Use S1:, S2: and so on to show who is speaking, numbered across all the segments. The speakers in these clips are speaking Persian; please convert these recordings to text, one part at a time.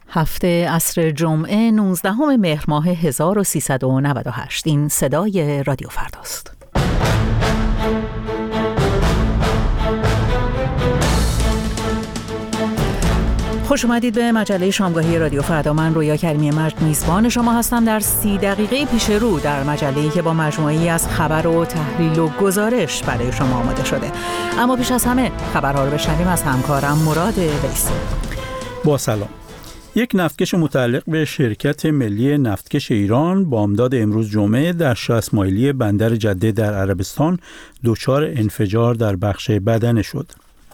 S1: هفته عصر جمعه 19 مهر ماه 1398. این صدای رادیو فرداست. خوش اومدید به مجله شامگاهی رادیو فردا. من رویا کریمی مرد میزبان شما هستم. در 30 دقیقه پیش رو در مجله‌ای که با مجموعه‌ای از خبر و تحلیل و گزارش برای شما آماده شده. اما پیش از همه خبرها رو بشنویم از همکارم مراد ویسی.
S2: با سلام. یک نفتکش متعلق به شرکت ملی نفتکش ایران بامداد امروز جمعه در 60 مایلی بندر جده در عربستان دچار انفجار در بخش بدنه شد.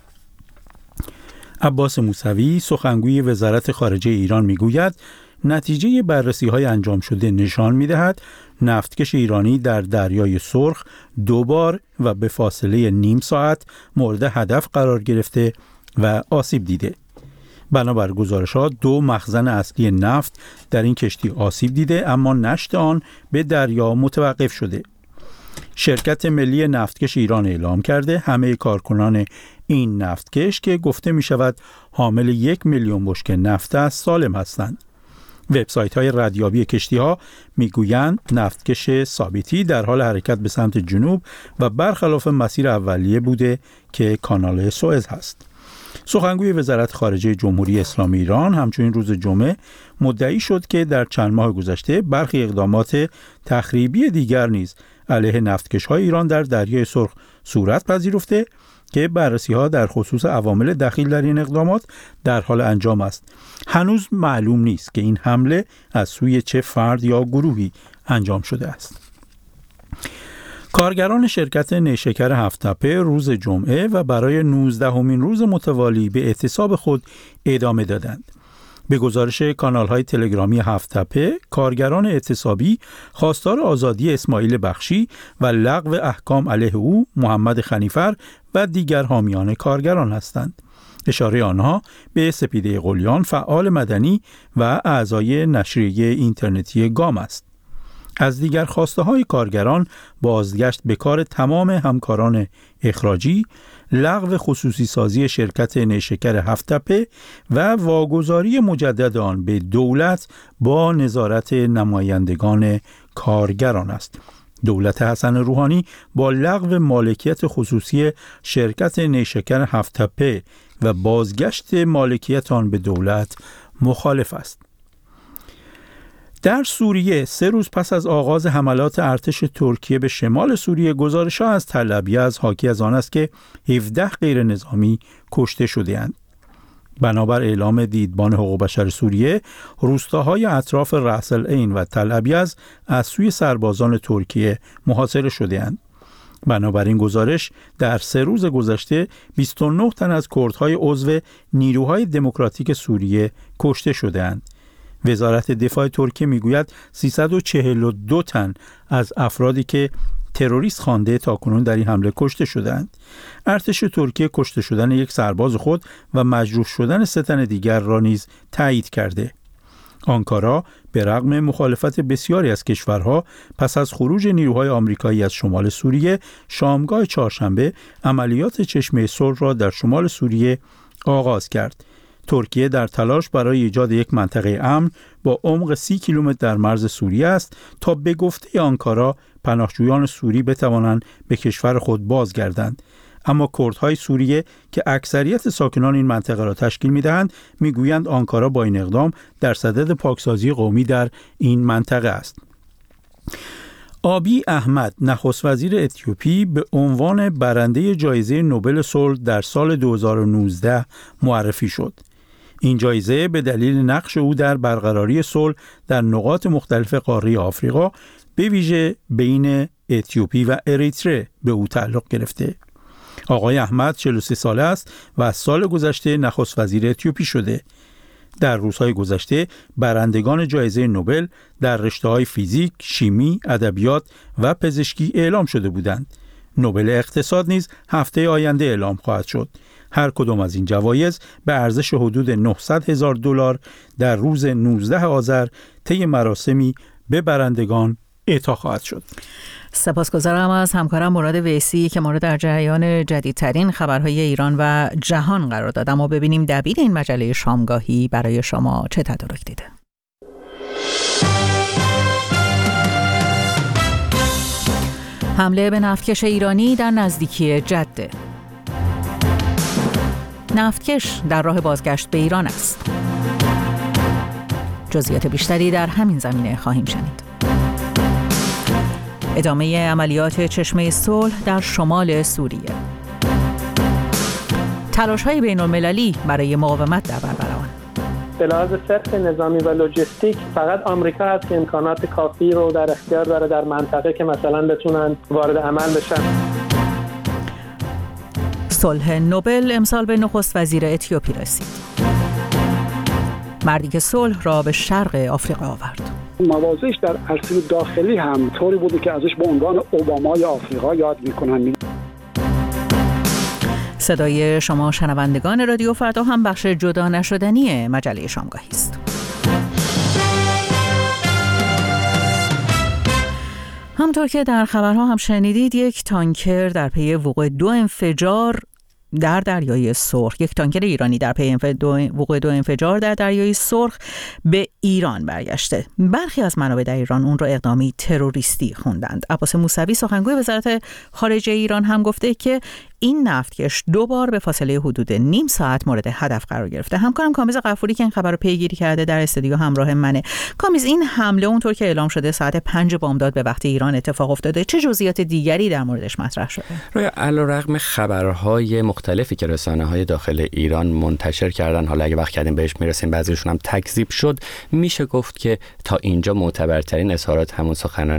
S2: عباس موسوی سخنگوی وزارت خارجه ایران میگوید نتیجه بررسی‌های انجام شده نشان می‌دهد نفتکش ایرانی در دریای سرخ 2 بار و به فاصله نیم ساعت مورد هدف قرار گرفته و آسیب دیده. بنابر گزارش‌ها 2 مخزن اصلی نفت در این کشتی آسیب دیده، اما نشت آن به دریا متوقف شده. شرکت ملی نفتکش ایران اعلام کرده همه کارکنان این نفتکش که گفته می شود حامل 1 میلیون بشکه نفت است سالم هستند. وبسایت‌های ردیابی کشتی‌ها میگویند نفتکش ثابتی در حال حرکت به سمت جنوب و برخلاف مسیر اولیه بوده که کانال سوئز است. سخنگوی وزارت خارجه جمهوری اسلامی ایران همچنین روز جمعه مدعی شد که در چند ماه گذشته برخی اقدامات تخریبی دیگر نیز علیه نفتکش‌های ایران در دریای سرخ صورت پذیرفته که بررسی‌ها در خصوص عوامل دخیل در این اقدامات در حال انجام است. هنوز معلوم نیست که این حمله از سوی چه فرد یا گروهی انجام شده است. کارگران شرکت نیشکر هفت‌تپه روز جمعه و برای 19مین روز متوالی به اعتصاب خود ادامه دادند. به گزارش کانال‌های تلگرامی هفت‌تپه، کارگران اعتصابی خواستار آزادی اسماعیل بخشی و لغو احکام علیه او، محمد خنیفر و دیگر حامیان کارگران هستند. اشاره آنها به سپیده قلیان، فعال مدنی و اعضای نشریه اینترنتی گام است. از دیگر خواسته‌های کارگران بازگشت به کار تمام همکاران اخراجی، لغو خصوصی سازی شرکت نیشکر هفت‌تپه و واگذاری مجدد آن به دولت با نظارت نمایندگان کارگران است. دولت حسن روحانی با لغو مالکیت خصوصی شرکت نیشکر هفت‌تپه و بازگشت مالکیت آن به دولت مخالف است. در سوریه 3 روز پس از آغاز حملات ارتش ترکیه به شمال سوریه، گزارش‌ها از تل ابیض حاکی از آن است که 17 غیر نظامی کشته شده‌اند. بنابر اعلام دیدبان حقوق بشر سوریه، روستاهای اطراف رأس العین و تل ابیض از سوی سربازان ترکیه محاصره شده‌اند. بنابراین گزارش در 3 روز گذشته 29 تن از کردهای عضو نیروهای دموکراتیک سوریه کشته شده‌اند. وزارت دفاع ترکیه میگوید 342 تن از افرادی که تروریست خوانده تاکنون در این حمله کشته شدند. ارتش ترکیه کشته شدن 1 سرباز خود و مجروح شدن 3 تن دیگر را نیز تایید کرده. آنکارا به رغم مخالفت بسیاری از کشورها پس از خروج نیروهای آمریکایی از شمال سوریه، شامگاه چهارشنبه عملیات چشمه صلح را در شمال سوریه آغاز کرد. ترکیه در تلاش برای ایجاد یک منطقه امن با عمق 30 کیلومتر در مرز سوریه است تا به گفته آنکارا پناهجویان سوری بتوانند به کشور خود بازگردند. اما کردهای سوریه که اکثریت ساکنان این منطقه را تشکیل می‌دهند می‌گویند آنکارا با این اقدام در صدد پاکسازی قومی در این منطقه است. آبی احمد، نخست وزیر اتیوپی، به عنوان برنده جایزه نوبل صلح در سال 2019 معرفی شد. این جایزه به دلیل نقش او در برقراری صلح در نقاط مختلف قاره آفریقا، به ویژه بین اتیوپی و اریتره، به او تعلق گرفته. آقای احمد 43 ساله است و از سال گذشته نخست وزیر اتیوپی شده. در روزهای گذشته برندگان جایزه نوبل در رشته‌های فیزیک، شیمی، ادبیات و پزشکی اعلام شده بودند. نوبل اقتصاد نیز هفته آینده اعلام خواهد شد. هر کدام از این جوایز به ارزش حدود $900,000 در روز 19 آذر طی مراسمی به برندگان اعطا خواهد شد.
S1: سپاسگزارم از همکارم مراد ویسی که ما رو در جریان جدیدترین خبرهای ایران و جهان قرار داد. اما ببینیم دبیر این مجله شامگاهی برای شما چه تدارک دیده. حمله به نفتکش ایرانی در نزدیکی جده. نفتکش در راه بازگشت به ایران است. جزئیات بیشتری در همین زمینه خواهیم شنید. ادامه عملیات چشمه صلح در شمال سوریه. تلاش‌های بین‌المللی برای مقاومت در بربر.
S3: به لحاظ صرف نظامی و لوجستیک فقط آمریکا هست که امکانات کافی رو در اختیار داره در منطقه که مثلا بتونن وارد عمل بشن.
S1: صلح نوبل امسال به نخست وزیر اتیوپی رسید. مردی که صلح را به شرق آفریقا آورد.
S4: موازش در عرصه داخلی هم طوری بوده که ازش به عنوان اوبامای آفریقا یاد میکنن.
S1: صدای شما شنوندگان رادیو فردا هم بخش جدا نشدنی مجله شامگاهی است. همطور که در خبرها هم شنیدید، یک تانکر در پی وقوع 2 انفجار در دریای سرخ، یک تانکر ایرانی در پی وقوع 2 انفجار در دریای سرخ به ایران برگشته. برخی از منابع در ایران اون را اقدامی تروریستی خوندند. عباس موسوی سخنگوی وزارت خارجه ایران هم گفته که این نفتکش 2 بار به فاصله حدود نیم ساعت مورد هدف قرار گرفته. همکارم کامیز غفوری که این خبر رو پیگیری کرده در استودیو همراه منه. کامیز، این حمله اونطور که اعلام شده ساعت 5 بامداد به وقت ایران اتفاق افتاده. چه جزئیات دیگری در موردش مطرح شده؟
S5: روی علیرغم خبرهای مختلفی که رسانه‌های داخل ایران منتشر کردن، حالا اگه وقت کردیم بهش میرسیم، بعضیشون هم تکذیب شد، میشه گفت که تا اینجا معتبرترین اظهارات همون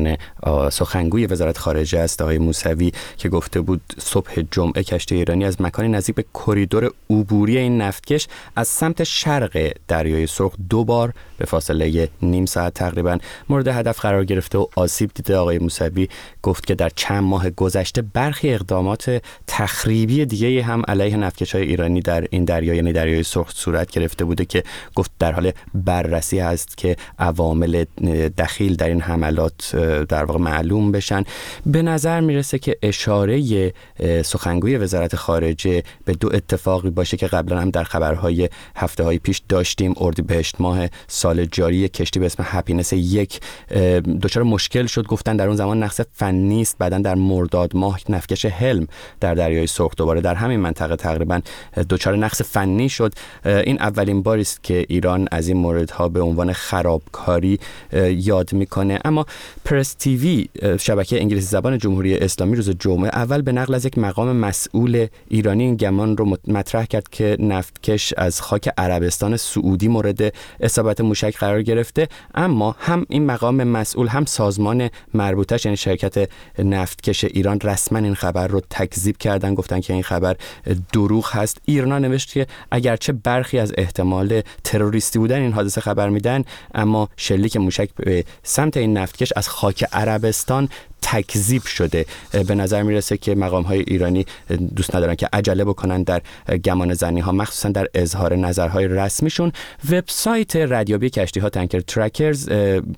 S5: سخنگوی وزارت خارجه است، آقای موسوی، که گفته بود صبح جمعه کشتی ایرانی از مکانی نزدیک به کریدور عبوری این نفتکش از سمت شرق دریای سرخ 2 بار به فاصله نیم ساعت تقریبا مورد هدف قرار گرفته و آسیب دیده. آقای موسوی گفت که در چند ماه گذشته برخی اقدامات تخریبی دیگه هم علیه نفتکش‌های ایرانی در این دریا، یعنی دریای سرخ، صورت گرفته بوده که گفت در حال بررسی هست که عوامل دخیل در این حملات در واقع معلوم بشن. به نظر میرسه که اشاره سخنگوی وزارت خارجه به 2 اتفاقی باشه که قبلا هم در خبرهای هفته‌های پیش داشتیم. اردیبهشت ماه سال جاری کشتی به اسم هپینس 1 دچار مشکل شد، گفتن در اون زمان نقص فنی است. بعدن در مرداد ماه نفتکش هلم در دریای سرخ دوباره در همین منطقه تقریبا دچار نقص فنی شد. این اولین باری است که ایران از این موردها به عنوان خرابکاری یاد میکنه. اما پرس تیوی، شبکه انگلیسی زبان جمهوری اسلامی، روز جمعه اول به نقل از یک مقام مسئول ایرانی این گمان رو مطرح کرد که نفتکش از خاک عربستان سعودی مورد اصابت موشک قرار گرفته. اما هم این مقام مسئول هم سازمان مربوطش، یعنی شرکت نفتکش ایران، رسما این خبر رو تکذیب کردن، گفتن که این خبر دروغ هست. ایرنا نوشت که اگرچه برخی از احتمال تروریستی بودن این حادثه خبر میدن، اما شلیک موشک به سمت این نفتکش از خاک عربستان تکذیب شده. به نظر میرسه که مقام‌های ایرانی دوست ندارن که عجله بکنن در گمان زنی‌ها، مخصوصا در اظهار نظرهای رسمیشون. وبسایت ردیابی کشتی‌ها تانکر ترکرز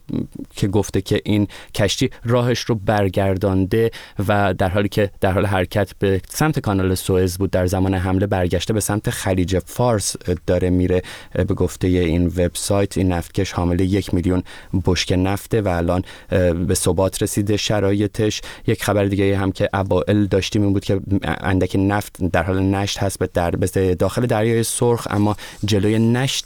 S5: که گفته که این کشتی راهش رو برگردانده و در حالی که در حال حرکت به سمت کانال سوئز بود، در زمان حمله برگشته به سمت خلیج فارس داره میره. به گفته این وبسایت این نفتکش حامل 1 میلیون بشکه نفته و الان به ثبات رسیده شرایطش. یک خبر دیگه هم که اوائل داشتیم این بود که اندکی نفت در حال نشت هست به داخل دریای سرخ، اما جلوی نشت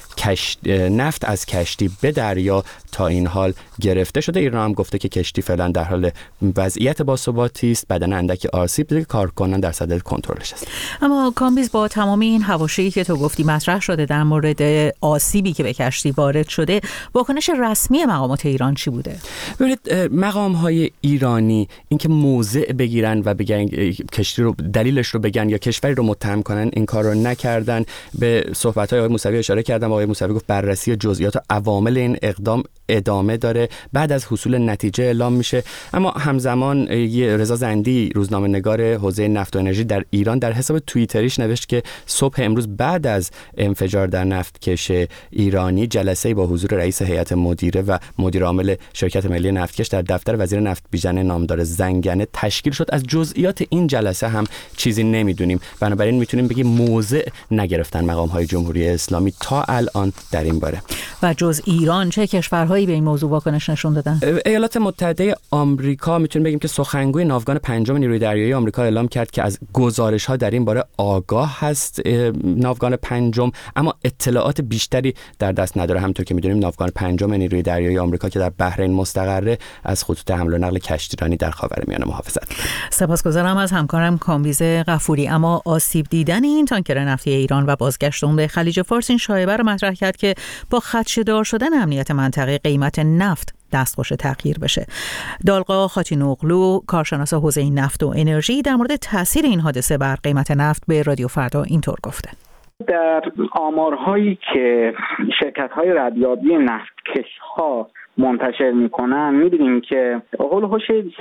S5: نفت از کشتی به دریا تا این حال گرفته شده. ایران هم گفته که کشتی فعلا در حال وضعیت باثباتی است، بدن اندکی آسیب دیده، کارکنان در صدد کنترلش است.
S1: اما کامبیز، با تمام این حواشی که تو گفتی مطرح شده در مورد آسیبی که به کشتی وارد شده، واکنش رسمی مقامات ایران چی بوده؟
S5: ببینید، مقام‌های ایرانی اینکه موضع بگیرن و بگن کشتی رو دلیلش رو بگن یا کشوری رو متهم کنن، این کار رو نکردن. به صحبت‌های آقای موسوی اشاره کردم. آقای موسوی گفت بررسی جزئیات و عوامل این اقدام ادامه داره، بعد از حصول نتیجه اعلام میشه. اما همزمان رضا زندی، روزنامه‌نگار حوزه نفت و انرژی در ایران، در حساب توییتریش نوشت که صبح امروز بعد از انفجار در نفتکش ایرانی جلسه‌ای با حضور رئیس هیئت مدیره و مدیر عامل شرکت ملی نفتکش در دفتر وزیر نفت بیژن نامدار زنگنه تشکیل شد. از جزئیات این جلسه هم چیزی نمیدونیم، بنابراین میتونیم بگیم موضع نگرفتن مقام‌های جمهوری اسلامی تا الان در این باره.
S1: و جز ایران چه کشورهایی به این موضوع واکنش نشون دادن؟
S5: ایالات متحده آمریکا میتونیم بگیم که سخنگوی ناوگان پنجم نیروی دریایی آمریکا اعلام کرد که از گزارش‌ها در این باره آگاه هست ناوگان پنجم، اما اطلاعات بیشتری در دست نداره. همونطور که میدونیم ناوگان پنجم نیروی دریایی آمریکا که در بحرین مستقره از خطوط حمل و نقل کشتیرانی در خاورمیانه محافظت.
S1: سپاسگزارم از همکارم کامبیز غفوری. اما آسیب دیدن این تانکر نفتی ایران و بازگشت اون به خلیج فارس این شایعه رو مطرح کرد که با خدشه‌دار شدن امنیت منطقه قیمت نفت دستخوش تغییر بشه. دالقا خاتینوغلو، کارشناس حوزه نفت و انرژی، در مورد تاثیر این حادثه بر قیمت نفت به رادیو فردا اینطور گفته:
S6: در آمارهایی که شرکت‌های ردیابی نفتکش‌ها منتشر میکنن می‌بینیم که هولوش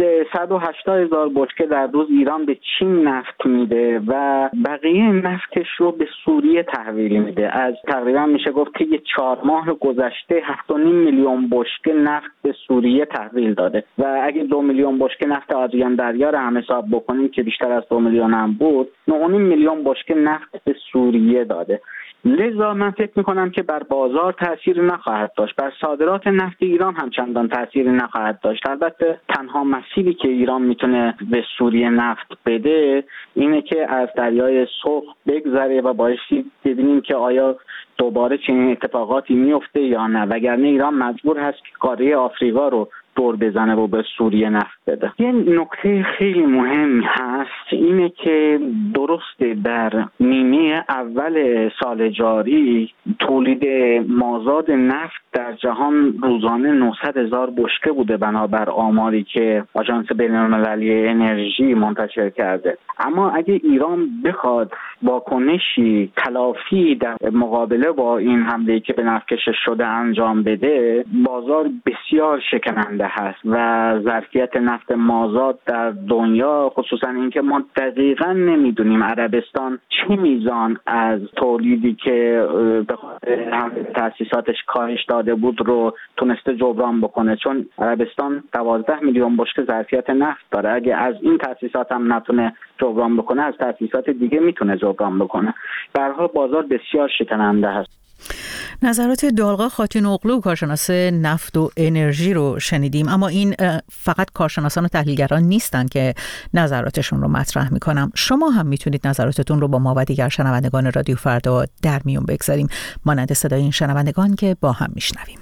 S6: 180,000 بشکه در روز ایران به چین نفت میده و بقیه نفتش رو به سوریه تحویل میده. از تقریبا میشه گفت که 4 ماه گذشته 7.5 میلیون بشکه نفت به سوریه تحویل داده و اگه 2 میلیون بشکه نفت آدریان دریا رو هم حساب بکنیم که بیشتر از 2 میلیون هم بود، 9.5 میلیون بشکه نفت به سوریه داده. لذا من فکر میکنم که بر بازار تأثیر نخواهد داشت، بر صادرات نفت ایران هم چندان تأثیر نخواهد داشت. البته تنها مسیری که ایران میتونه به سوریه نفت بده اینه که از دریای سرخ بگذره و بایستی ببینیم که آیا دوباره چنین اتفاقاتی میفته یا نه، وگرنه ایران مجبور هست که قاره آفریقا رو دور بزنه و به سوریه نفت بده. یه نکته خیلی مهم هست اینه که درسته در نیمه اول سال جاری تولید مازاد نفت در جهان روزانه 900,000 بشکه بوده بنابر آماری که آژانس بین‌المللی انرژی منتشر کرده. اما اگه ایران بخواد واکنشی تلافی در مقابله با این حمله‌ای که به نفت کشش شده انجام بده، بازار بسیار شکننده هست و ظرفیت نفت مازاد در دنیا، خصوصا اینکه ما دقیقاً نمیدونیم عربستان چه میزان از تولیدی که به خاطر حمله تأسیساتش کاهش داده بود رو تونسته جبران بکنه، چون عربستان 12 میلیون بشکه ظرفیت نفت داره. اگه از این تأسیسات هم نتونه جبران بکنه از تأسیسات دیگه میتونه جبران بکنه. به هر حال بازار بسیار شکننده هست.
S1: نظرات دالقا خاتینوغلو، کارشناس نفت و انرژی رو شنیدیم. اما این فقط کارشناسان و تحلیلگران نیستن که نظراتشون رو مطرح میکنم. شما هم میتونید نظراتتون رو با ما و دیگر شنوندگان رادیو فردا در میون بگذاریم، مانند صدای این شنوندگان که با هم میشنویم.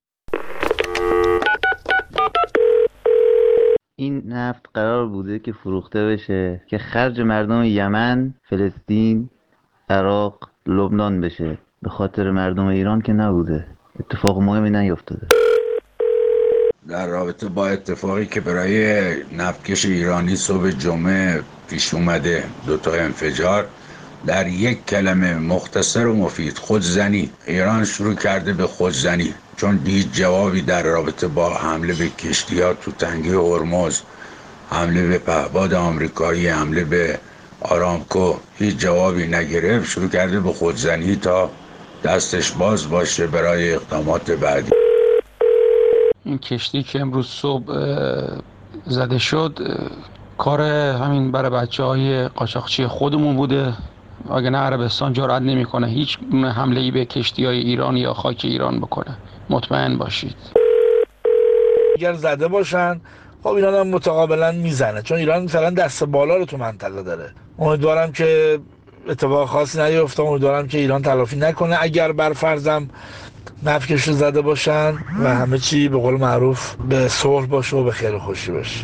S7: این نفت قرار بوده که فروخته بشه که خرج مردم یمن، فلسطین، عراق، لبنان بشه، به خاطر مردم ایران که نبوده. اتفاق مهمی نیفتاده.
S8: در رابطه با اتفاقی که برای نفتکش ایرانی صبح جمعه پیش اومده، 2 انفجار، در یک کلمه مختصر و مفید: خودزنی. ایران شروع کرده به خودزنی، چون هیچ جوابی در رابطه با حمله به کشتی‌ها تو تنگه هرمز، حمله به پهپاد آمریکایی، حمله به آرامکو هیچ جوابی نگرفت. شروع کرده به خودزنی تا دستش باز باشه برای اقدامات بعدی.
S9: این کشتی که امروز صبح زده شد کار همین برای بچه‌های قاچاقچی خودمون بوده، اگه نه عربستان جرئت نمی‌کنه هیچ حمله‌ای به کشتی‌های ایران یا خاک ایران بکنه، مطمئن باشید.
S10: اگر زده باشن خب ایران هم متقابلا میزنه، چون ایران مثلا دست بالا رو تو منطقه داره. امیدوارم که اتفاق خاصی نیفته، امیدوارم که ایران تلافی نکنه اگر بر فرضم نفتکش رو زده باشن و همه چی به قول معروف به صلح باشه و به خیر و خوشی باشه.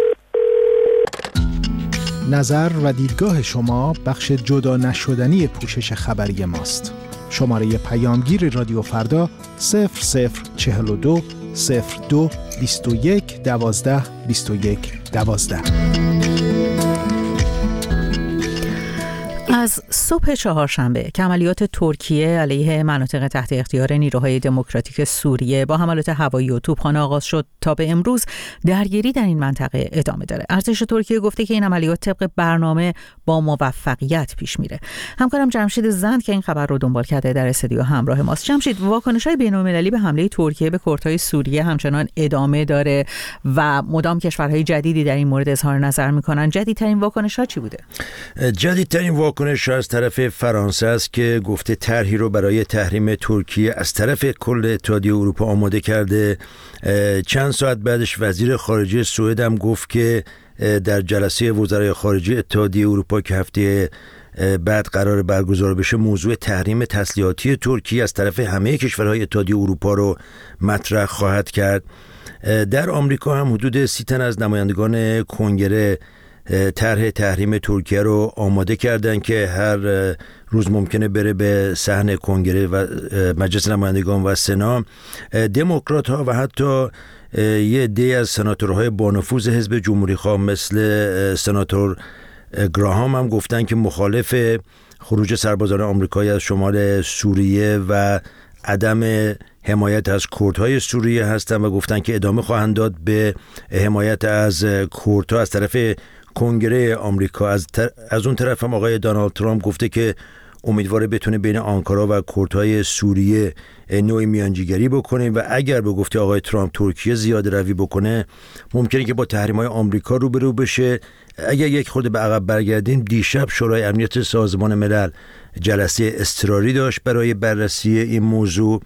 S11: نظر و دیدگاه شما بخش جدا نشدنی پوشش خبری ماست. شماره پیامگیر رادیو فردا 0042 02 21 12 21 12.
S1: از صبح چهارشنبه که عملیات ترکیه علیه مناطق تحت اختیار نیروهای دموکراتیک سوریه با حملات هوایی و توپخانه آغاز شد تا به امروز درگیری در این منطقه ادامه داره. ارتش ترکیه گفته که این عملیات طبق برنامه با موفقیت پیش میره. همکارم جمشید زند که این خبر رو دنبال کرده در استودیو همراه ماست. جمشید، واکنش‌های بین‌المللی به حمله ترکیه به کردهای سوریه همچنان ادامه داره و مدام کشورهای جدیدی در این مورد اظهار نظر میکنن. جدیدترین واکنش‌ها چی بوده؟
S12: جدیدترین واکنش از طرف فرانسه است که گفته طرحی رو برای تحریم ترکیه از طرف کل اتحادیه اروپا آماده کرده. چند ساعت بعدش وزیر خارجه سوئد هم گفت که در جلسه وزرای خارجه اتحادیه اروپا که هفته بعد قرار برگزار بشه موضوع تحریم تسلیحاتی ترکیه از طرف همه کشورهای اتحادیه اروپا رو مطرح خواهد کرد. در آمریکا هم حدود 30 تن از نمایندگان کنگره طرح تحریم ترکیه رو آماده کردن که هر روز ممکنه بره به صحن کنگره و مجلس نمایندگان و سنا. دموکرات ها و حتی یه عده از سناتورهای با نفوذ حزب جمهوری خواه مثل سناتور گراهام هم گفتن که مخالف خروج سربازان آمریکایی از شمال سوریه و عدم حمایت از کردهای سوریه هستن و گفتن که ادامه خواهند داد به حمایت از کردها از طرف کنگره آمریکا. از اون طرف هم آقای دونالد ترامپ گفته که امیدواره بتونه بین آنکارا و کردهای سوریه نوعی میانجیگری بکنه و اگر به گفته آقای ترامپ ترکیه زیاده روی بکنه ممکنه که با تحریم‌های آمریکا روبرو بشه. اگر یک خورده به عقب برگردیم، دیشب شورای امنیت سازمان ملل جلسه اضطراری داشت برای بررسی این موضوع.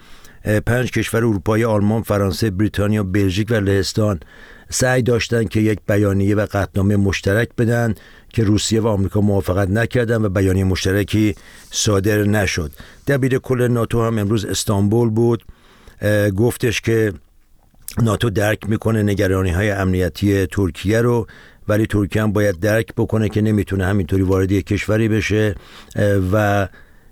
S12: 5 کشور اروپایی آلمان، فرانسه، بریتانیا، بلژیک و لهستان سعی داشتن که یک بیانیه و قطعنامه مشترک بدن که روسیه و آمریکا موافقت نکردن و بیانیه مشترکی صادر نشد. دبیر کل ناتو هم امروز استانبول بود، گفتش که ناتو درک میکنه نگرانی‌های امنیتی ترکیه رو، ولی ترکیه هم باید درک بکنه که نمیتونه همینطوری وارد یک کشوری بشه و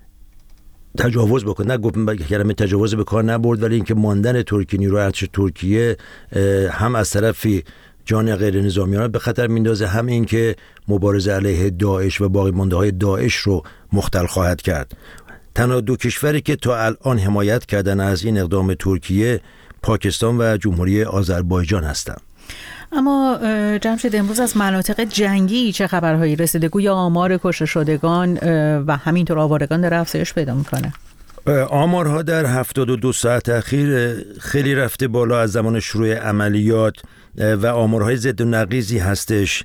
S12: تجاوز بکنه. نه گفتم کلمه تجاوز به کار نبرد، ولی اینکه ماندن ترکیه، نیروی ارتش ترکیه هم از طرفی جان غیر نظامیان به خطر میندازه، هم این که مبارزه علیه داعش و باقی مانده های داعش رو مختل خواهد کرد. تنها 2 کشوری که تا الان حمایت کردن از این اقدام ترکیه پاکستان و جمهوری آذربایجان هستند.
S1: اما جمشید، امروز از مناطق جنگی چه خبرهایی رسیده؟ گویا آمار کشته شدگان و همینطور آوارگان داره افزایش پیدا میکنه.
S12: آمارها در 72 ساعت اخیر خیلی رفته بالا از زمان شروع عملیات و آمارهای ضد و نقیضی هستش.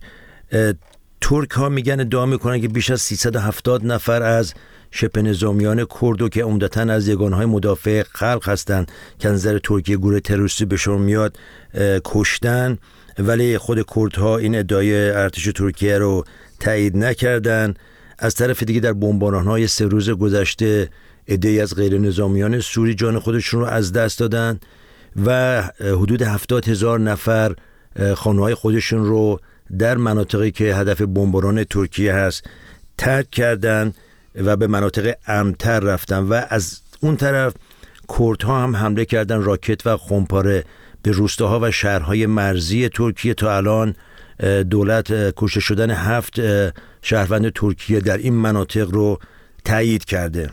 S12: ترک ها میگن ادعا میکنن که بیش از 370 نفر از شبه نظامیان کردو که عمدتاً از یگانهای مدافع خلق هستند که از نظر ترکیه گروه تروریستی به شمار میاد کشتن، ولی خود کردها این ادعای ارتش ترکیه رو تایید نکردن. از طرف دیگه در بمباران‌های 3 روز گذشته عده‌ای از غیر نظامیان سوری جان خودشون رو از دست دادن و حدود 70,000 نفر خانه‌های خودشون رو در مناطقی که هدف بمباران ترکیه هست ترک کردن و به مناطق امن‌تر رفتن و از اون طرف کردها هم حمله کردن راکت و خمپاره به روستاها و شهرهای مرزی ترکیه. تا الان دولت کشته شدن 7 شهروند ترکیه در این مناطق رو تایید کرده.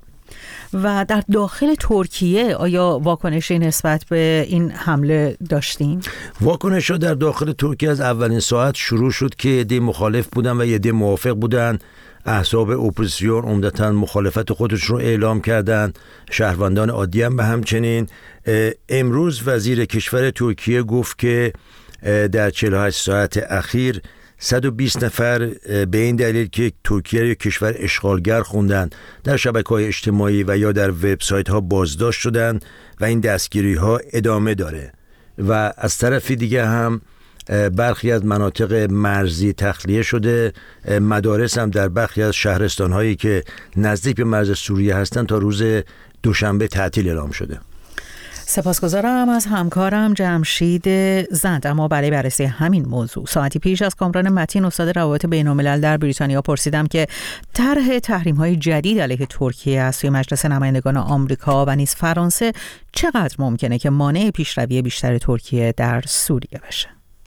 S1: و در داخل ترکیه آیا واکنشی نسبت به این حمله داشتین؟
S12: واکنش‌ها در داخل ترکیه از اولین ساعت شروع شد که عده مخالف بودن و عده موافق بودن. احزاب اپوزیسیون عمدتاً مخالفت خودش رو اعلام کردند، شهروندان عادی هم به همچنین. امروز وزیر کشور ترکیه گفت که در 48 ساعت اخیر 120 نفر به این دلیل که ترکیه یک کشور اشغالگر خوندن در شبکه‌های اجتماعی و یا در وبسایت‌ها بازداشت شدن و این دستگیری‌ها ادامه داره. و از طرف دیگه هم برخی از مناطق مرزی تخلیه شده. مدارس هم در برخی از شهرستان‌هایی که نزدیک به مرز سوریه هستند تا روز دوشنبه تعطیل اعلام شده.
S1: سپاسگزارم از همکارم جمشید زند. اما برای بررسی همین موضوع ساعتی پیش از کامران متین، استاد روابط بین‌الملل در بریتانیا، پرسیدم که طرح تحریم‌های جدید علیه ترکیه از سوی مجلس نمایندگان آمریکا و نیز فرانسه چقدر ممکنه که مانع پیشروی بیشتر ترکیه در سوریه بشه؟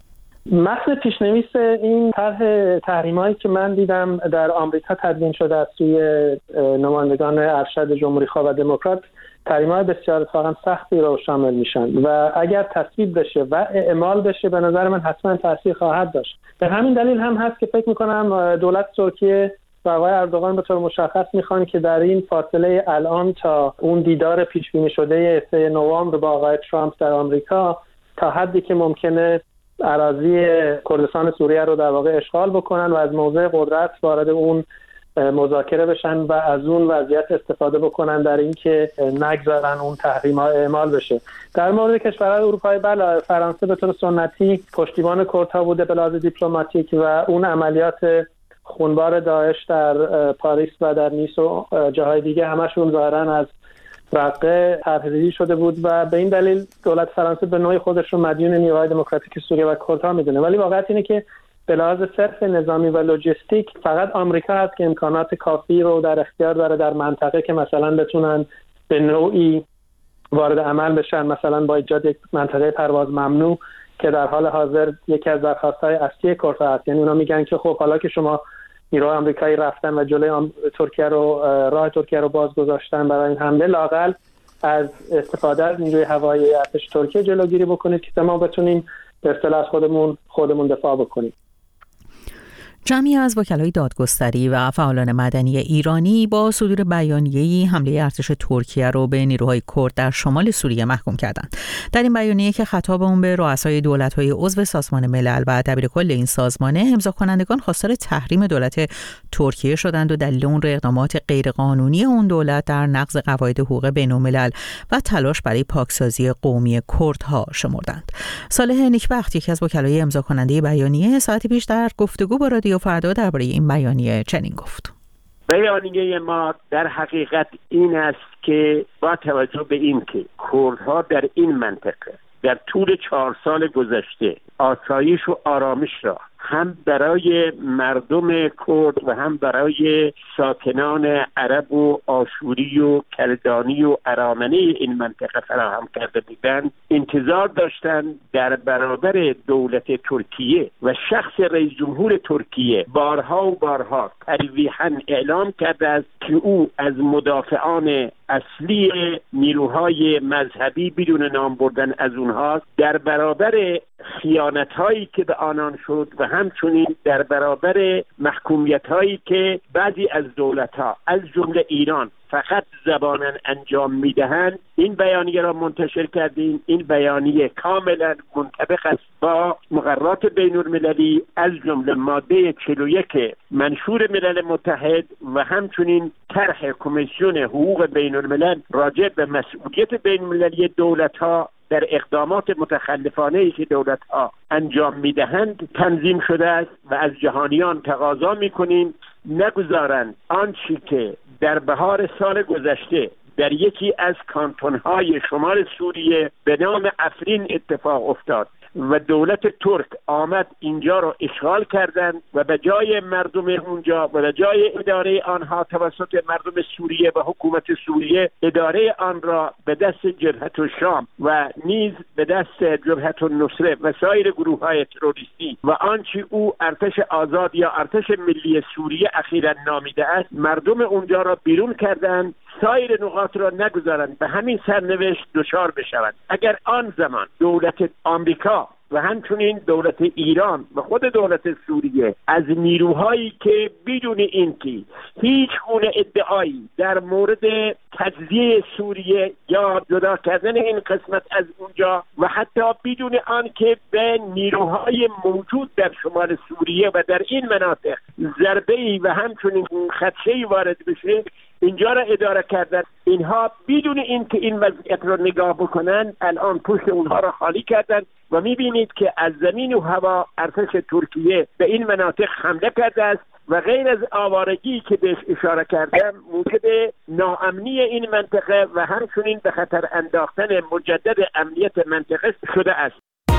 S3: متن پیشنویس این طرح تحریمایی که من دیدم در آمریکا تدوین شده از سوی نمایندگان ارشد جمهوری‌خواه و دموکرات، تحریم‌های بسیار اتفاقا سختی رو شامل میشن و اگر تصویب بشه و اعمال بشه به نظر من حتما تاثیر خواهد داشت. به همین دلیل هم هست که فکر می‌کنم دولت ترکیه و آقای اردوغان به طور مشخص میخوان که در این فاصله الان تا اون دیدار پیش بینی شده 3 نوامبر با آقای ترامپ در آمریکا تا حدی که ممکنه اراضی کردستان سوریه رو در واقع اشغال بکنن و از موضع قدرت وارد اون مذاکره بشن و از اون وضعیت استفاده بکنن در این که نگذارن اون تحریم‌ها اعمال بشه. در مورد کشورهای اروپایی بله، فرانسه به طور سنتی پشتیبان کردها بوده به لحاظ دیپلماتیک و اون عملیات خونبار داعش در پاریس و در نیس و جاهای دیگه همشون ظاهراً از رقه طرح‌ریزی شده بود و به این دلیل دولت فرانسه به نوعی خودش رو مدیون نیروهای دموکراتیک سوریه و کردها میدونه. ولی واقعیت اینه که به لحاظ صرف نظامی و لوجستیک فقط آمریکا هست که امکانات کافی رو در اختیار داره در منطقه که مثلا بتونن به نوعی وارد عمل بشن، مثلا با ایجاد یک منطقه پرواز ممنوع که در حال حاضر یکی از درخواست‌های اصلی کردها هست. یعنی اونا میگن که خب حالا که شما نیروهای آمریکایی رفتن و جلوی ترکیه رو راه ترکیه رو باز گذاشتن برای این حمله، لااقل از استفاده از نیروی هوایی ارتش ترکیه جلوگیری بکنید که ما بتونیم به اصطلاح از خودمون دفاع بکنیم.
S1: جمعی از وکلای دادگستری و فعالان مدنی ایرانی با صدور بیانیه‌ای حمله ارتش ترکیه رو به نیروهای کرد در شمال سوریه محکوم کردند. در این بیانیه که خطاب اون به رؤسای دولت‌های عضو سازمان ملل و دبیرکل این سازمانه، امضا کنندگان خواستار تحریم دولت ترکیه شدند و دلیل اون رو اقدامات غیرقانونی اون دولت در نقض قواعد حقوق بین‌الملل و تلاش برای پاکسازی قومی کردها شمردند. صالح نیکبخت، یکی از وکلای امضا کننده بیانیه، ساعتی پیش در گفتگو با رادیو فردا درباره این بیانیه چنین گفت:
S13: بیانیه ما در حقیقت این است که با توجه به این که کردها در این منطقه در طول 4 سال گذشته آسایش و آرامش را هم برای مردم کرد و هم برای ساکنان عرب و آشوری و کلدانی و ارامنه این منطقه فراهم کرده بودند، انتظار داشتند در برابر دولت ترکیه و شخص رئیس جمهور ترکیه بارها و بارها تلویحاً اعلام کرده است که او از مدافعان اصلی نیروهای مذهبی بدون نام بردن از اونها در برابر خیانت‌هایی که به آنان شد و همچنین در برابر محکومیت‌هایی که بعضی از دولت‌ها از جمله ایران فقط زباناً انجام می‌دهند، این بیانیه را منتشر کردیم. این بیانیه کاملاً منطبق است با مقررات بین‌المللی از جمله ماده 41 منشور ملل متحد و همچنین طرح کمیسیون حقوق بین‌الملل راجع به مسئولیت بین‌المللی دولت‌ها در اقدامات متخلفانه‌ای که دولت‌ها انجام می‌دهند تنظیم شده است و از جهانیان تقاضا می‌کنیم نگذارند آنچه که در بهار سال گذشته در یکی از کانتون‌های شمال سوریه به نام افرین اتفاق افتاد و دولت ترک آمد اینجا را اشغال کردند و به جای مردم اونجا و به جای اداره آنها توسط مردم سوریه و حکومت سوریه، اداره آن را به دست جبهت الشام و نیز به دست جبهت النصره و سایر گروه‌های تروریستی و آنچه او ارتش آزاد یا ارتش ملی سوریه اخیراً نامیده است، مردم اونجا را بیرون کردند، سایر نقاط را نگذارند به همین سرنوشت دچار بشوند. اگر آن زمان دولت آمریکا و همچنین دولت ایران و خود دولت سوریه از نیروهایی که بدون اینکه هیچ گونه ادعایی در مورد تجزیه سوریه یا جدا کردن این قسمت از اونجا و حتی بدون آنکه به نیروهای موجود در شمال سوریه و در این مناطق ضربه‌ای و همچنین خدشه‌ای وارد بشه اینجا را اداره کردن، اینها بدون اینکه این وضعیت را نگاه بکنن الان پشت اونها را خالی کردن و میبینید که از زمین و هوا ارتش ترکیه به این مناطق حمله کرده است و غیر از آوارگی که بهش اشاره کردم موجب ناامنی این منطقه و همچنین به خطر انداختن مجدد امنیت منطقه شده است.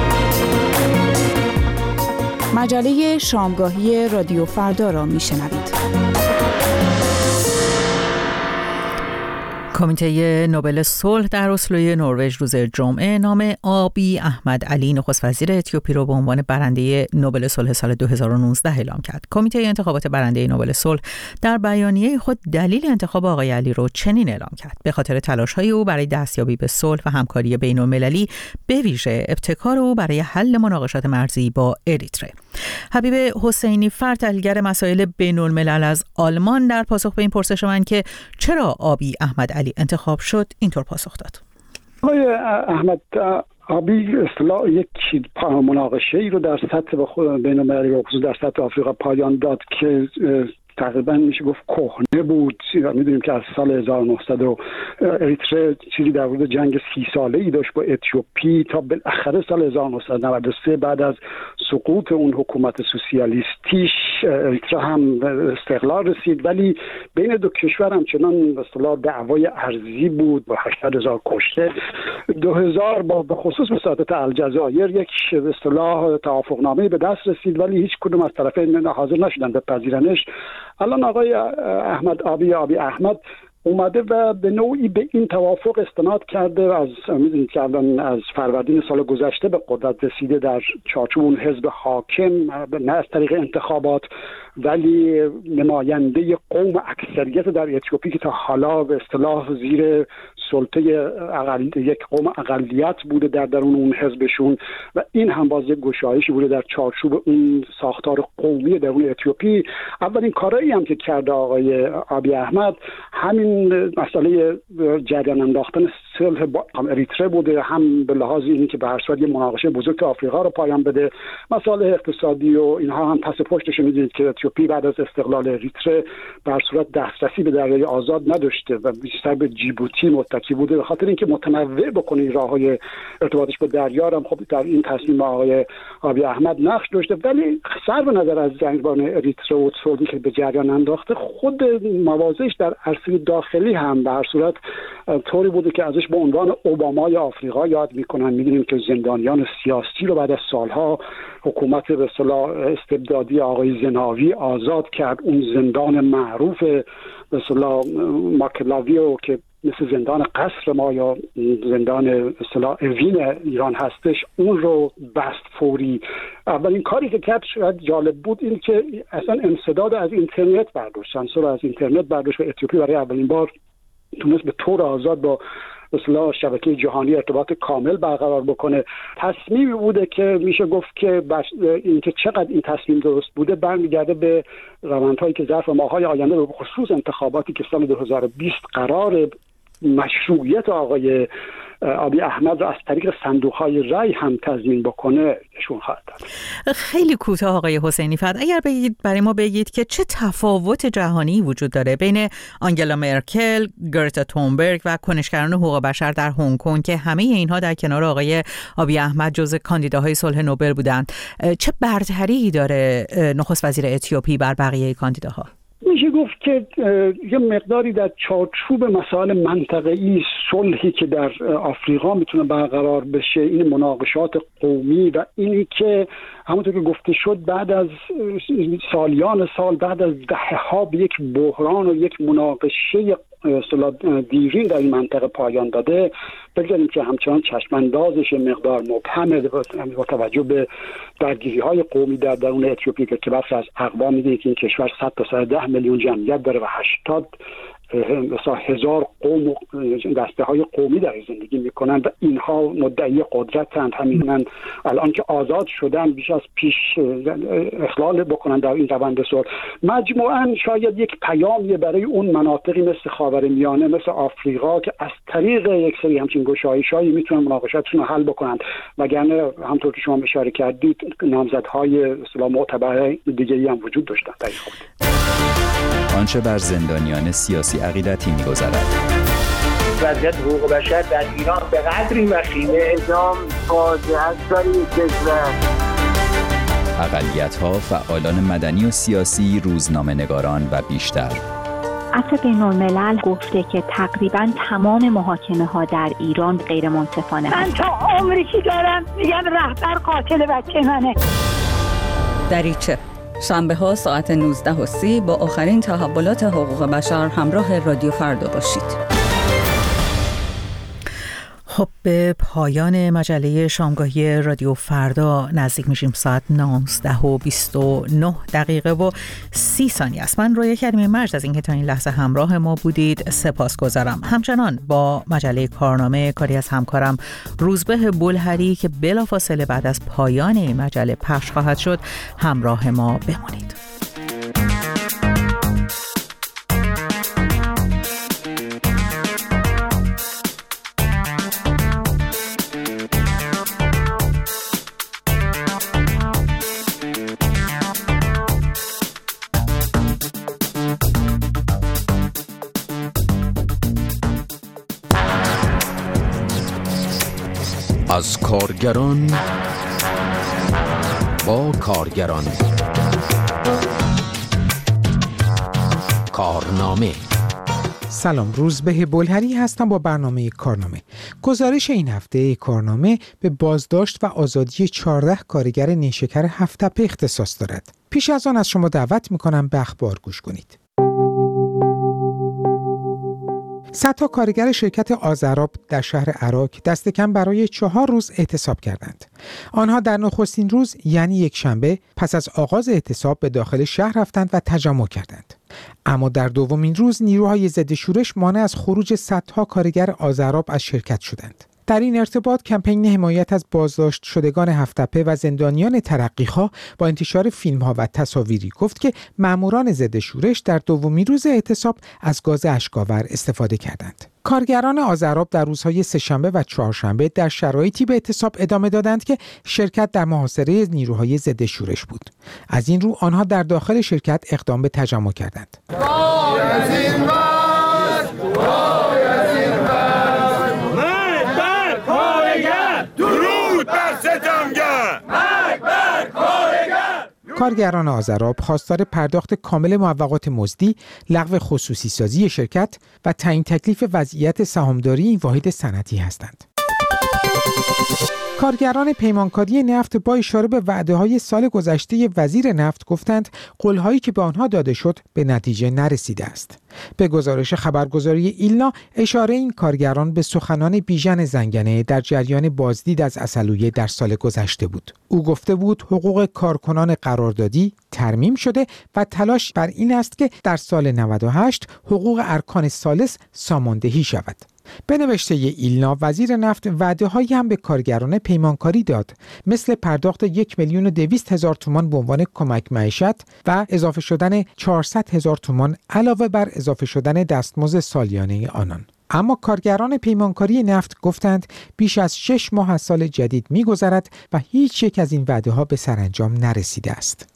S14: مجله شامگاهی رادیو فردا را میشنوید.
S1: کمیته نوبل صلح در اسلوی نروژ روز جمعه نام آبی احمد علی نخست وزیر اتیوپی رو به عنوان برنده نوبل صلح سال 2019 اعلام کرد. کمیته انتخابات برنده نوبل صلح در بیانیه خود دلیل انتخاب آقای علی رو چنین اعلام کرد: به خاطر تلاش‌های او برای دستیابی به صلح و همکاری بین‌المللی، به ویژه ابتکار او برای حل مناقشات مرزی با اریتره. حبیب حسینی فر، تحلیلگر مسائل بین‌الملل از آلمان، در پاسخ به این پرسش من که چرا آبی احمد علی انتخاب شد اینطور پاسخ داد:
S4: آقای احمد آبی اصطلاح یک مناقشه‌ای رو در سطح بین‌المللی و خصوصا در سطح آفریقا پایان داد که تقریبا میشه گفت کهنه بود. میدونیم که از سال 1900 اریتره چیزی در حدود جنگ 30 ساله‌ای داشت با اتیوپی تا بالاخره سال 1993 بعد از سقوط اون حکومت سوسیالیستیش اریتره هم استقلال رسید، ولی بین دو کشور همچنان به اصطلاح دعوای ارضی بود با 80,000 کشته. 2000 به خصوص به ساعت الجزایر یک به اصطلاح توافقنامه به دست رسید، ولی هیچ کدوم از طرفین حاضر نشدن بپذیرنش. الان آقای آبی احمد اومده و به نوعی به این توافق استناد کرده. از میدونید که الان از فروردین سال گذشته به قدرت رسیده در چارچوب اون حزب حاکم، نه از طریق انتخابات ولی نماینده قوم اکثریت در اتیوپی که تا حالا به اصطلاح زیر سلطه یک قوم اقلیت بوده در درون اون حزبشون، و این هم باز یک گشایشی بوده در چارچوب اون ساختار قومی درون اتیوپی. اولین کارایی هم که کرده آقای آبی احمد همین مسئله جریان انداختن صلح با اریتره بوده، هم به لحاظ اینی که به هر صورت یه مناقشه بزرگ آفریقا رو پایان بده. مسائل اقتصادی و اینها هم پس پشتش می‌دونید که اتیوپی بعد از استقلال اریتره به هر صورت دسترسی به دریای آزاد نداشته و بیشتر به جیبوتی متکی بوده، به خاطر اینکه متنوع بکنه راههای ارتباطش با دریا هم خب در این تصمیم آقای آبی احمد نقش داشته. ولی صرف نظر از جنگبان اریتره و صلحی که به جریان انداخته، خود مواضعش در عرصه داخلی هم به هر صورت طوری بوده که ازش به عنوان اوبامای آفریقا یاد میکنن. میدونیم که زندانیان سیاسی رو بعد از سالها حکومت به اصطلاح استبدادی آقای زناوی آزاد کرد. اون زندان معروف به اصطلاح ماکلاویو که مثل زندان قصر ما یا زندان اصطلاح اوین ایران هستش، اون رو بست فوری. اولین کاری که کرد شاید جالب بود این که اصلا انسداد از اینترنت برداشت، سانسور از اینترنت برداشت و اتیوپی برای اولین بار تونست به طور آزاد با اصطلاح شبکه جهانی ارتباط کامل برقرار بکنه. تصمیمی بوده که میشه گفت که اینکه چقدر این تصمیم درست بوده برمیگرده به روندهایی که ظرف ماه‌های آینده به خصوص انتخاباتی که سال 2020 قرار مشروعیت آقای آبی احمد رو از طریق صندوق‌های رای هم تضمین بکنه شون خواهد داد.
S1: خیلی کوتاه آقای حسینی فر، اگر برای ما بگید که چه تفاوت جهانی وجود داره بین آنگلا مرکل، گرتا تونبرگ و کنشگران حقوق بشر در هنگ کنگ که همه اینها در کنار آقای آبی احمد جزو کاندیداهای صلح نوبل بودند، چه برتری داره نخست وزیر اتیوپی بر بقیه کاندیداها؟
S4: میشه گفت که یه مقداری در چارچوب مسائل منطقه‌ای صلحی که در آفریقا میتونه برقرار بشه، این مناقشات قومی و اینی که همونطور که گفته شد بعد از سالیان سال، بعد از دهه‌ها به یک بحران و یک مناقشه دیرین در این منطقه پایان داده. بگذاریم که همچنان چشماندازش مقدار مبهمه با توجه به درگیری‌های قومی در درون اتیوپی که برخی از اقوام میگن که این کشور 100 تا 110 میلیون جمعیت داره و 80 هزار قوم و دسته‌های قومی در زندگی میکنن و اینها مدعی قدرتند. همینن الان که آزاد شدن بیش از پیش اخلال بکنن در این روند صلح. مجموعاً شاید یک پیامی برای اون مناطقی مثل خاورمیانه، مثل آفریقا که از طریق یک سری همچین گشایش‌هایی میتونن مناقشاتشون رو حل بکنن، وگرنه همونطور که شما اشاره کردید نامزدهای اصطلاح معتبر دیگه‌ای هم وجود داشتن در این خود.
S15: آنچه بر زندانیان سیاسی عقیدتی می‌گذرد.
S13: وضعیت حقوق بشر در ایران به قدری وخیمه، اعدام فاجعه است برای کشور.
S15: اقلیت‌ها، فعالان مدنی و سیاسی، روزنامه‌نگاران و بیشتر.
S16: عفو بین‌الملل گفته که تقریباً تمام محاکمه‌ها در ایران غیر منصفانه.
S17: من تا عمری که دارم میگم رهبر قاتل بچه منه.
S18: دریچه شنبه ها ساعت 19:30 با آخرین تحولات حقوق بشر همراه رادیو فردا باشید.
S1: خب به پایان مجله شامگاهی رادیو فردا نزدیک میشیم. ساعت 19:29 و 30 ثانیه است. من رویا کریمی مرج از اینکه تا این لحظه همراه ما بودید سپاسگزارم. همچنان با مجله کارنامه کاری از همکارم روزبه بلهری که بلافاصله بعد از پایان این مجله پخش خواهد شد همراه ما بمانید.
S19: از کارگران با کارگران. کارنامه.
S20: سلام، روزبه بلهری هستم با برنامه کارنامه. گزارش این هفته کارنامه به بازداشت و آزادی 14 کارگر نیشکر هفت‌تپه اختصاص دارد. پیش از آن از شما دعوت می‌کنم به اخبار گوش کنید. صدها کارگر شرکت آذراب در شهر عراق دست کم برای 4 روز اعتصاب کردند. آنها در نخستین روز یعنی یک شنبه پس از آغاز اعتصاب به داخل شهر رفتند و تجمع کردند. اما در دومین روز نیروهای ضد شورش مانع از خروج صدها کارگر آذراب از شرکت شدند. در این ارتباط کمپین حمایت از بازداشت شدگان هفت‌تپه و زندانیان ترقی‌ها با انتشار فیلم‌ها و تصاویری گفت که ماموران ضد شورش در دومین روز اعتصاب از گاز اشک‌آور استفاده کردند. کارگران آذراب در روزهای سه‌شنبه و چهارشنبه در شرایطی به اعتصاب ادامه دادند که شرکت در محاصره نیروهای ضد شورش بود. از این رو آنها در داخل شرکت اقدام به تجمع کردند. کارگران آذراب خواستار پرداخت کامل معوقات مزدی، لغو خصوصی سازی شرکت و تعیین تکلیف وضعیت سهامداری این واحد صنعتی هستند. کارگران پیمانکاری نفت با اشاره به وعده‌های سال گذشته وزیر نفت گفتند قول‌هایی که به آنها داده شد به نتیجه نرسیده است. به گزارش خبرگزاری ایلنا اشاره این کارگران به سخنان بیژن زنگنه در جریان بازدید از عسلویه در سال گذشته بود. او گفته بود حقوق کارکنان قراردادی ترمیم شده و تلاش بر این است که در سال 98 حقوق ارکان ثالث ساماندهی شود. به نوشته ایلنا وزیر نفت وعده‌هایی هم به کارگران پیمانکاری داد، مثل پرداخت 1,200,000 تومان به عنوان کمک معیشت و اضافه شدن 400,000 تومان علاوه بر اضافه شدن دستمزد سالیانه آنان. اما کارگران پیمانکاری نفت گفتند بیش از 6 ماه از سال جدید می‌گذرد و هیچ یک از این وعده‌ها به سرانجام نرسیده است.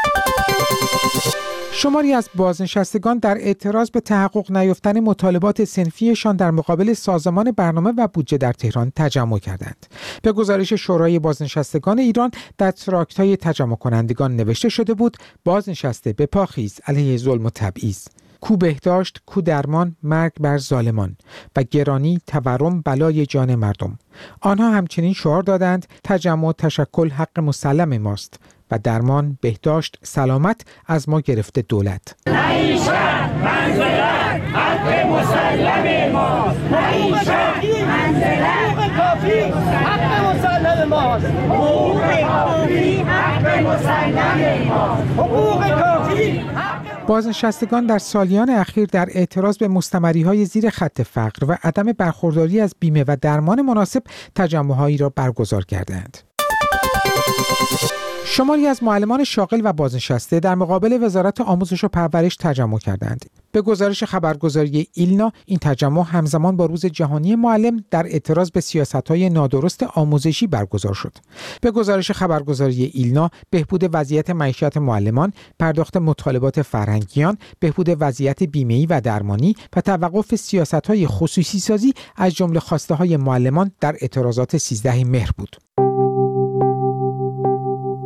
S20: شماری از بازنشستگان در اعتراض به تحقق نیافتن مطالبات صنفیشان در مقابل سازمان برنامه و بودجه در تهران تجمع کردند. به گزارش شورای بازنشستگان ایران در تراکت‌های تجمع کنندگان نوشته شده بود بازنشسته به پاخیز علیه ظلم و تبعیض، کو بهداشت، کو درمان، مرگ بر ظالمان و گرانی، تورم، بلای جان مردم. آنها همچنین شعار دادند تجمع تشکل حق مسلم ماست و درمان، بهداشت، سلامت از ما گرفته دولت.
S21: معیشت، منزلت، حق مسلم ماست. معیشت، منزلت، حقوق کافی، حق مسلم ماست. حقوق کافی، حق مسلم ماست. حقوق کافی.
S20: بازنشستگان در سالیان اخیر در اعتراض به مستمری‌های زیر خط فقر و عدم برخورداری از بیمه و درمان مناسب تجمع‌هایی را برگزار کردند. شماری از معلمان شاغل و بازنشسته در مقابل وزارت آموزش و پرورش تجمع کردند. به گزارش خبرگزاری ایلنا این تجمع همزمان با روز جهانی معلم در اعتراض به سیاست‌های نادرست آموزشی برگزار شد. به گزارش خبرگزاری ایلنا بهبود وضعیت معیشت معلمان، پرداخت مطالبات فرهنگیان، بهبود وضعیت بیمه‌ای و درمانی و توقف سیاست‌های خصوصی سازی از جمله خواسته‌های معلمان در اعتراضات 13 مهر بود.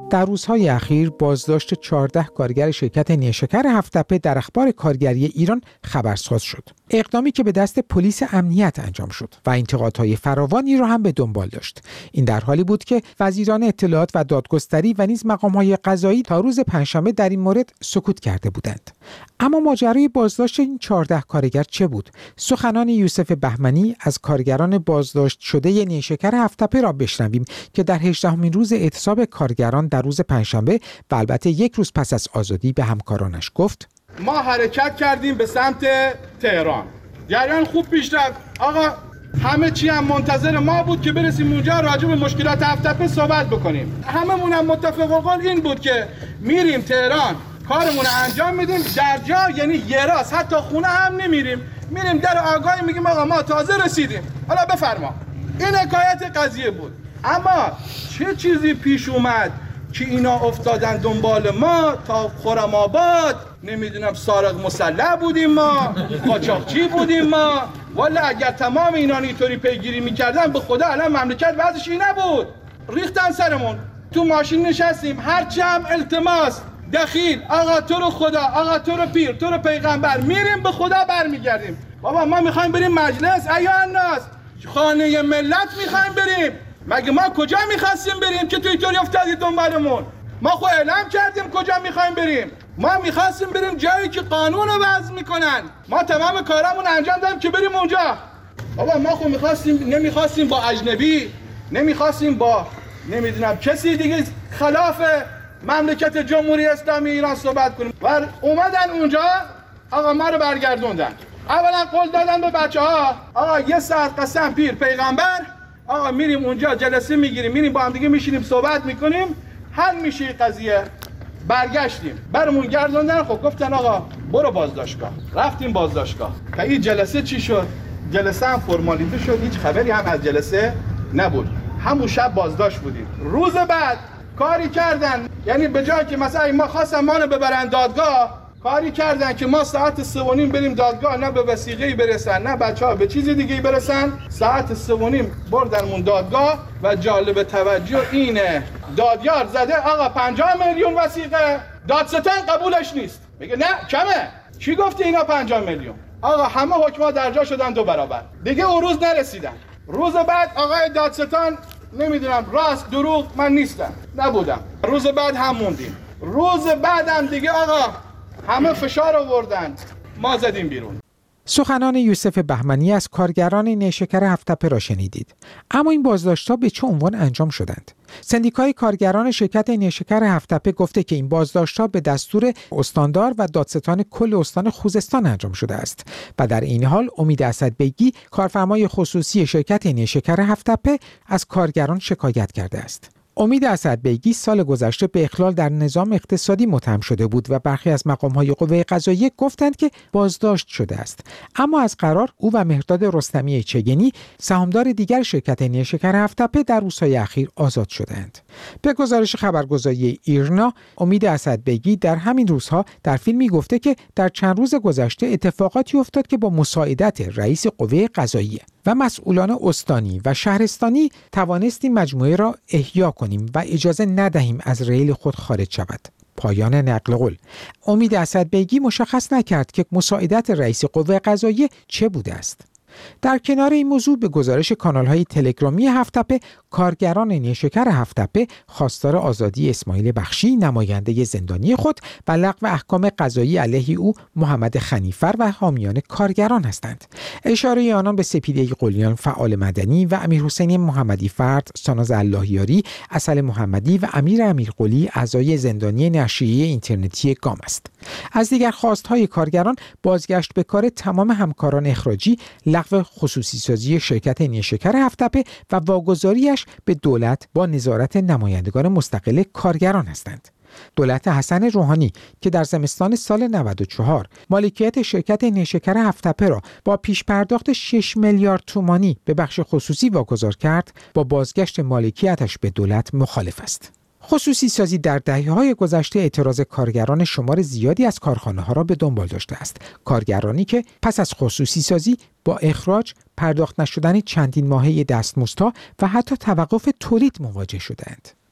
S20: در روزهای اخیر بازداشت 14 کارگر شرکت نیشکر هفت‌تپه در اخبار کارگری ایران خبرساز شد. اقدامی که به دست پلیس امنیت انجام شد و انتقادهای فراوانی را هم به دنبال داشت. این در حالی بود که وزیران اطلاعات و دادگستری و نیز مقام‌های قضایی تا روز پنجشنبه در این مورد سکوت کرده بودند. اما ماجرای بازداشت این 14 کارگر چه بود؟ سخنان یوسف بهمنی از کارگران بازداشت شده نیشکر هفت‌تپه را بشنویم که در 18مین روز اعتصاب کارگران در روز پنجشنبه و البته یک روز پس از آزادی به همکارانش گفت:
S2: ما حرکت کردیم به سمت تهران. جریان خوب پیش رفت. آقا همه چی هم منتظر ما بود که برسیم اونجا راجع به مشکلات هفت‌تپه صحبت بکنیم. هممون هم متفق القول این بود که میریم تهران، کارمون رو انجام میدیم، در جا یعنی یه راست، حتی خونه هم نمیریم، میریم در آگاهی میگیم آقا ما تازه رسیدیم، حالا بفرما. این حکایت قضیه بود. اما چه چیزی پیش اومد که اینا افتادن دنبال ما تا خرم‌آباد، نمیدونم سارق مسلح بودیم ما، قاچاقچی بودیم ما. والا اگر تمام اینا اینطوری پیگیری میکردن به خدا الان مملکت وضعش این نبود. ریختن سرمون، تو ماشین نشستیم، هرچی هم التماس دخیل، آقا تو رو خدا، آقا تو رو پیر، تو رو پیغمبر، میریم به خدا برمیگردیم. بابا ما میخوایم بریم مجلس، ایها الناس، خانه ملت میخوایم بریم. مگه ما کجا میخواستیم بریم که توی طوری افتادی دنبالمون؟ ما خو اعلام کردیم کجا میخوایم بریم. ما میخواستیم بریم جایی که قانون رو وضع میکنن. ما تمام کارامون انجام دادیم که بریم اونجا. بابا ما خو نمیخواستیم با اجنبی، نمیخواستیم با نمیدونم کسی دیگه خلاف مملکت جمهوری اسلامی ایران صحبت کنیم. و اومدن اونجا، آقا ما رو برگردوندن. اولا قول دادن به بچه‌ها، آقا یه ساعت قسم پیر پیغمبر، آقا میریم اونجا جلسه میگیریم، میریم با هم دیگه میشینیم صحبت میکنیم، حل میشه قضیه. برگشتیم برمون گردوندن. خب گفتن آقا برو بازداشتگاه. رفتیم بازداشتگاه. تا این جلسه چی شد؟ جلسه هم فرمالیته شد، هیچ خبری هم از جلسه نبود. همون شب بازداشت بودیم. روز بعد کاری کردن، یعنی به جای که مثلا ما خواستن ما رو ببرن دادگاه، کاری کردن که ما ساعت 3:30 بریم دادگاه، نه به وثیقه‌ای برسن نه بچه‌ها به چیز دیگه‌ای برسن. ساعت 3:30 بردنمون دادگاه و جالب توجه اینه دادیار زده آقا 50 میلیون وثیقه، دادستان قبولش نیست. میگه نه کمه. کی گفته اینا 50 میلیون؟ آقا همه حکما در جا شدن 2 برابر. دیگه اون روز نرسیدن. روز بعد آقای دادستان نمیدونم راست دروغ من نیستم، نبودم. روز بعد هم موندیم. روز بعدم دیگه آقا همه فشار آوردن، ما زدیم بیرون.
S20: سخنان یوسف بهمنی از کارگران نیشکر هفت‌تپه را شنیدید. اما این بازداشت‌ها به چه عنوان انجام شدند؟ سندیکای کارگران شرکت نیشکر هفت‌تپه گفته که این بازداشت‌ها به دستور استاندار و دادستان کل استان خوزستان انجام شده است و در این حال امید اسدبیگی کارفرمای خصوصی شرکت نیشکر هفت‌تپه از کارگران شکایت کرده است. امید اسدبیگی سال گذشته به اخلال در نظام اقتصادی متهم شده بود و برخی از مقام‌های قوه قضاییه گفتند که بازداشت شده است. اما از قرار او و مهرداد رستمی چگنی سهامدار دیگر شرکت نیشکر هفت‌تپه در روزهای اخیر آزاد شدند. به گزارش خبرگزاری ایرنا، امید اسدبیگی در همین روزها در فیلمی گفته که در چند روز گذشته اتفاقاتی افتاد که با مساعدت رئیس قوه قضاییه و مسئولان استانی و شهرستانی توانستیم مجموعه را احیا کنیم و اجازه ندهیم از ریل خود خارج شود. پایان نقل قول. امید اسدبیگی مشخص نکرد که مساعدت رئیس قوه قضاییه چه بوده است. در کنار این موضوع به گزارش کانال‌های تلگرامی هفت‌تپه، کارگران نیشکر هفت‌تپه خواستار آزادی اسماعیل بخشی نماینده زندانی خود و لغو احکام قضایی علیه او محمد خنیفر و حامیان کارگران هستند. اشاره آنان به سپیده قلیان فعال مدنی و امیرحسین محمدی فرد، ساناز اللهیاری، عسل محمدی و امیر امیرقلی اعضای زندانی نشریه اینترنتی گام است. از دیگر خواست‌های کارگران بازگشت به کار تمام همکاران اخراجی، لغو خصوصی سازی شرکت نیشکر هفت‌تپه و واگذاریش به دولت با نظارت نمایندگان مستقل کارگران هستند. دولت حسن روحانی که در زمستان سال 94 مالکیت شرکت نیشکر هفت‌تپه را با پیش پرداخت 6 میلیارد تومانی به بخش خصوصی واگذار کرد، با بازگشت مالکیتش به دولت مخالف است. خصوصی سازی در دهه‌های گذشته اعتراض کارگران شمار زیادی از کارخانه‌ها را به دنبال داشته است. کارگرانی که پس از خصوصی سازی با اخراج، پرداخت نشدن چندین ماهه دستمزدها و حتی توقف تولید مواجه شدند.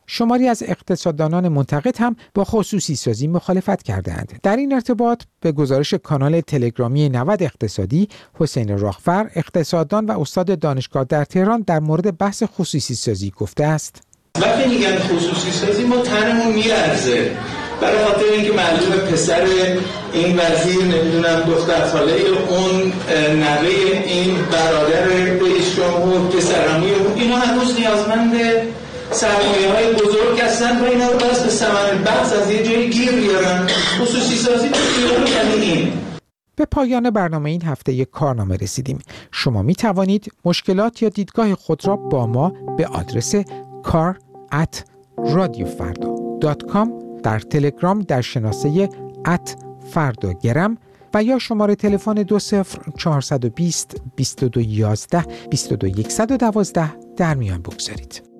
S20: شماری از اقتصاددانان منتقد هم با خصوصی سازی مخالفت کردند. در این ارتباط به گزارش کانال تلگرامی 90 اقتصادی، حسین راهفر، اقتصاددان و استاد دانشگاه در تهران در مورد بحث خصوصی سازی گفته است:
S5: وقتی میگن خصوصی سازی ما تنمون میلرزه، برای خاطر اینکه معلومه پسر این وزیر، نمیدونم دختر خاله اون، نوه این، برادر رئیس جمهور، پسرعموی اون، اینا هنوز نیازمند سرمایه‌های بزرگ هستن و اینا رو بس به ثمن بخش از یه جایی گیر بیارن. خصوصی سازی یعنی این.
S20: به پایان برنامه این هفته کارنامه رسیدیم. شما می توانید مشکلات یا دیدگاه خود را با ما به آدرس kar@radiofarda.com در تلگرام در شناسه @فرداگرم و یا شماره تلفن 20420 2211 22112 در میان بگذارید.